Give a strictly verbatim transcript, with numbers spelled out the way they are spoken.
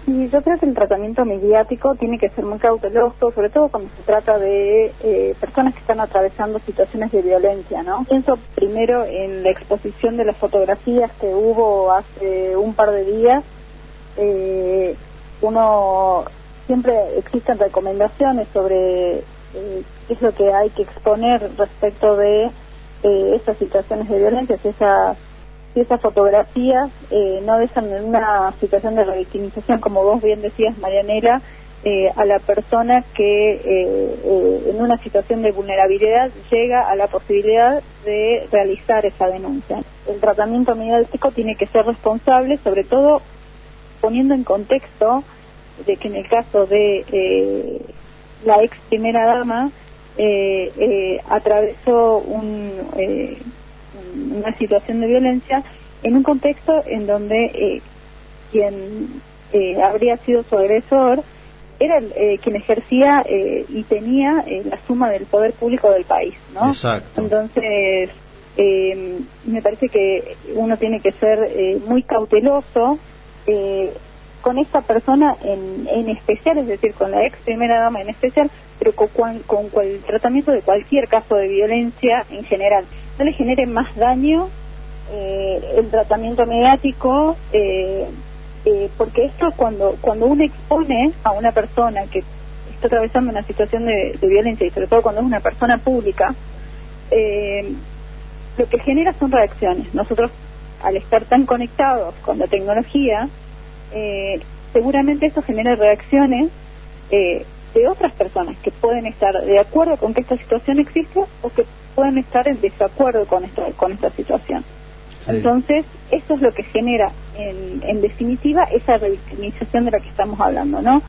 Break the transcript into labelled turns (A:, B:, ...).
A: Sí, yo creo que el tratamiento mediático tiene que ser muy cauteloso, sobre todo cuando se trata de eh, personas que están atravesando situaciones de violencia, ¿no? Pienso primero en la exposición de las fotografías que hubo hace un par de días. Eh, uno siempre existen recomendaciones sobre eh, qué es lo que hay que exponer respecto de eh, esas situaciones de violencia, si esas si esas fotografías eh, no dejan en una situación de revictimización, como vos bien decías, Marianela, eh, a la persona que eh, eh, en una situación de vulnerabilidad llega a la posibilidad de realizar esa denuncia. El tratamiento mediático tiene que ser responsable, sobre todo poniendo en contexto de que en el caso de eh, la ex primera dama eh, eh, atravesó un... Eh, una situación de violencia en un contexto en donde eh, quien eh, habría sido su agresor era eh, quien ejercía eh, y tenía eh, la suma del poder público del país, ¿no?
B: Exacto.
A: Entonces eh, me parece que uno tiene que ser eh, muy cauteloso eh, con esta persona en, en especial, es decir, con la ex primera dama en especial, pero con, con, con el tratamiento de cualquier caso de violencia en general. No le genere más daño eh, el tratamiento mediático, eh, eh, porque esto cuando cuando uno expone a una persona que está atravesando una situación de, de violencia, y sobre todo cuando es una persona pública, eh, lo que genera son reacciones. Nosotros, al estar tan conectados con la tecnología, eh, seguramente eso genera reacciones eh, de otras personas que pueden estar de acuerdo con que esta situación existe o que pueden estar en desacuerdo con esta con esta situación. Sí. Entonces, eso es lo que genera, en, en definitiva, esa revictimización de la que estamos hablando, ¿no?